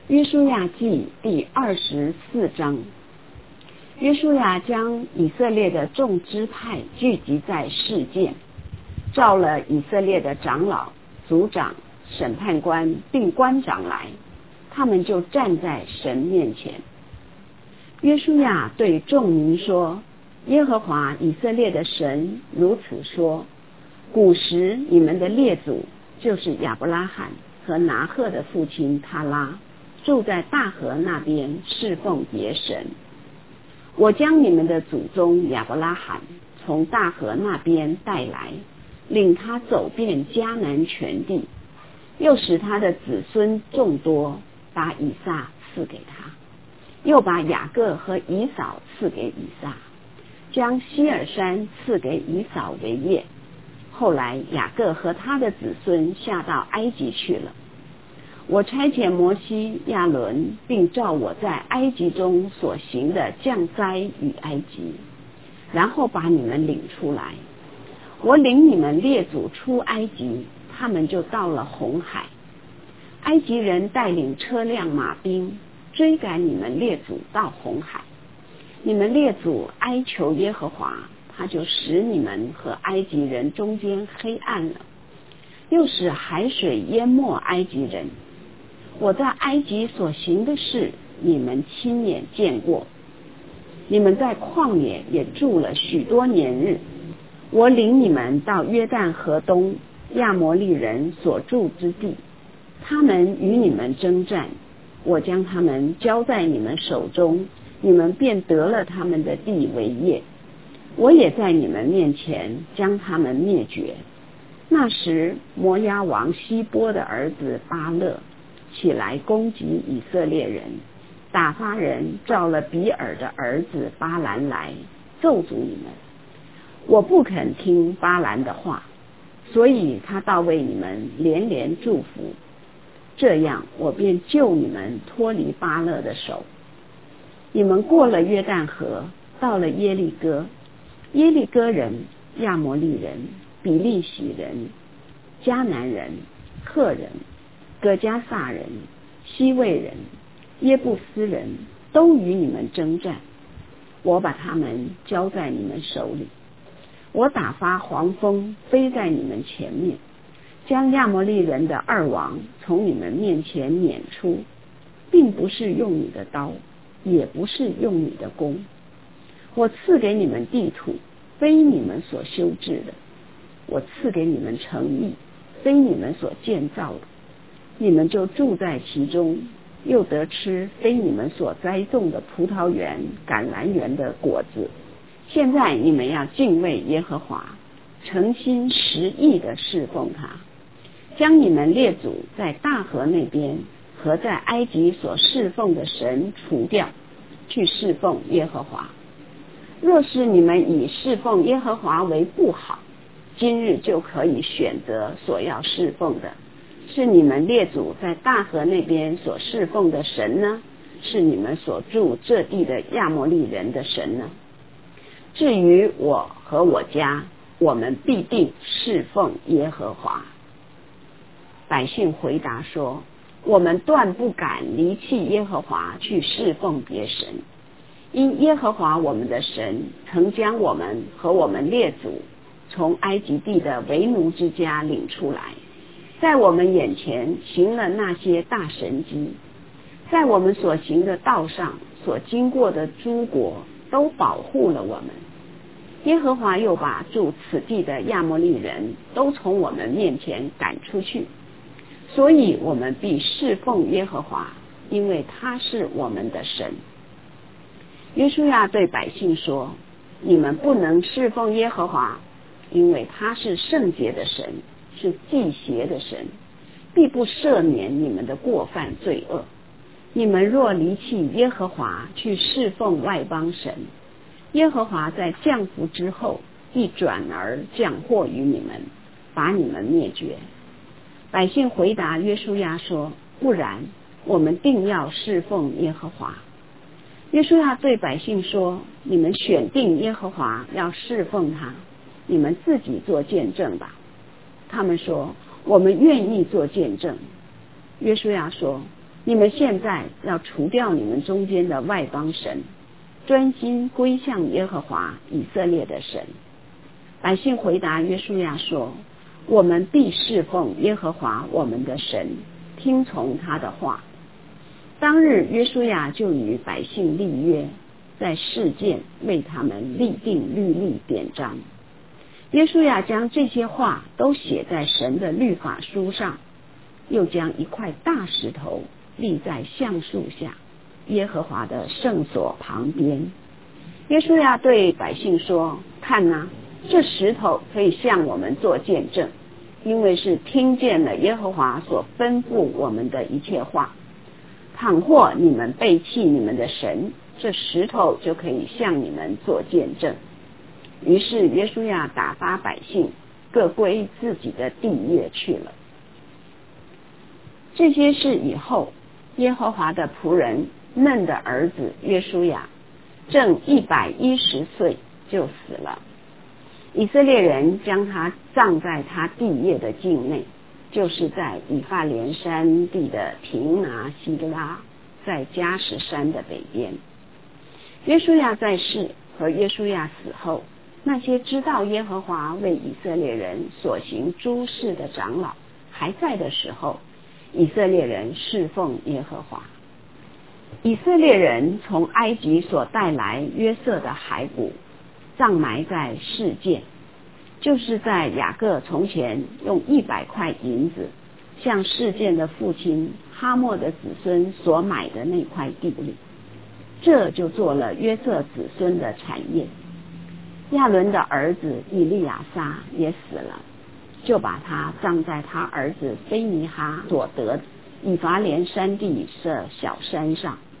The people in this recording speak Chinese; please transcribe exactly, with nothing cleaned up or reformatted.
约书亚记第二十四章。约书亚将以色列的众支派聚集在示剑，召了以色列的长老、族长、审判官并官长来，他们就站在神面前。约书亚对众民说：耶和华以色列的神如此说，古时你们的列祖，就是亚伯拉罕和拿鹤的父亲他拉，住在大河那边侍奉别神。我将你们的祖宗亚伯拉罕从大河那边带来，领他走遍迦南全地，又使他的子孙众多，把以撒赐给他，又把雅各和以扫赐给以撒，将希尔山赐给以扫为业。后来雅各和他的子孙下到埃及去了。我差遣摩西、亚伦，并照我在埃及中所行的降灾与埃及，然后把你们领出来。我领你们列祖出埃及，他们就到了红海。埃及人带领车辆马兵，追赶你们列祖到红海。你们列祖哀求耶和华，他就使你们和埃及人中间黑暗了，又使海水淹没埃及人。我在埃及所行的事，你们亲眼见过。你们在旷野也住了许多年日。我领你们到约旦河东亚摩利人所住之地，他们与你们征战，我将他们交在你们手中，你们便得了他们的地为业。我也在你们面前将他们灭绝。那时摩押王希波的儿子巴勒起来攻击以色列人，打发人召了比尔的儿子巴兰来咒诅你们。我不肯听巴兰的话，所以他倒为你们连连祝福，这样我便救你们脱离巴勒的手。你们过了约旦河，到了耶利哥，耶利哥人、亚摩利人、比利洗人、迦南人、赫人、革迦撒人、西魏人、耶布斯人都与你们征战，我把他们交在你们手里。我打发黄蜂飞在你们前面，将亚摩利人的二王从你们面前撵出，并不是用你的刀，也不是用你的弓。我赐给你们地土，非你们所修治的；我赐给你们城邑，非你们所建造的。你们就住在其中，又得吃非你们所栽种的葡萄园、橄榄园的果子。现在你们要敬畏耶和华，诚心实意的侍奉他，将你们列祖在大河那边和在埃及所侍奉的神除掉，去侍奉耶和华。若是你们以侍奉耶和华为不好，今日就可以选择所要侍奉的，是你们列祖在大河那边所侍奉的神呢，是你们所住这地的亚摩利人的神呢？至于我和我家，我们必定侍奉耶和华。百姓回答说：我们断不敢离弃耶和华去侍奉别神，因耶和华我们的神曾将我们和我们列祖从埃及地的为奴之家领出来，在我们眼前行了那些大神迹，在我们所行的道上所经过的诸国都保护了我们。耶和华又把住此地的亚摩利人都从我们面前赶出去，所以我们必侍奉耶和华，因为他是我们的神。约书亚对百姓说：你们不能侍奉耶和华，因为他是圣洁的神，是忌邪的神，必不赦免你们的过犯罪恶。你们若离弃耶和华去侍奉外邦神，耶和华在降福之后必转而降祸于你们，把你们灭绝。百姓回答约书亚说：不然，我们定要侍奉耶和华。约书亚对百姓说：你们选定耶和华要侍奉他，你们自己做见证吧。他们说：我们愿意做见证。约书亚说： 你们现在要除掉你们中间的外邦神，专心归向耶和华以色列的神。百姓回答约书亚说，我们必侍奉耶和华我们的神，听从他的话。当日约书亚就与百姓立约，在示剑为他们立定律例典章。约书亚将这些话都写在神的律法书上，又将一块大石头立在橡树下，耶和华的圣所旁边。约书亚对百姓说，看哪，这石头可以向我们做见证，因为是听见了耶和华所吩咐我们的一切话。倘或你们背弃你们的神，这石头就可以向你们做见证。于是约书亚打发百姓各归自己的地业去了。这些事以后，耶和华的仆人嫩的儿子约书亚正一百一十岁就死了。以色列人将他葬在他地业的境内，就是在以法莲山地的平拿西拉，在迦实山的北边。约书亚在世和约书亚死后，那些知道耶和华为以色列人所行诸事的长老还在的时候，以色列人侍奉耶和华。以色列人从埃及所带来约瑟的骸骨，葬埋在示剑，就是在雅各从前用一百块银子向示剑的父亲哈莫的子孙所买的那块地里，这就做了约瑟子孙的产业。亚伦的儿子以利亚撒也死了，就把他葬在他儿子菲尼哈所得以法莲山地的小山上。